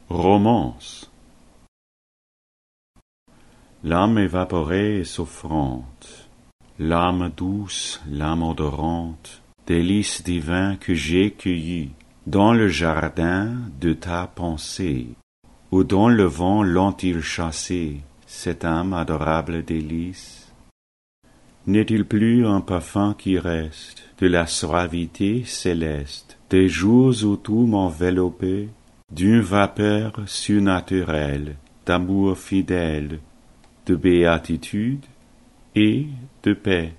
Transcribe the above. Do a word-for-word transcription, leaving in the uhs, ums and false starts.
Romance. L'âme évaporée et souffrante, l'âme douce, l'âme odorante, délice divin que j'ai cueilli dans le jardin de ta pensée, où dans le vent l'ont-ils chassé, cette âme adorable délice? N'est-il plus un parfum qui reste de la suavité céleste des jours où tout m'enveloppait d'une vapeur surnaturelle d'amour fidèle, de béatitude et de paix?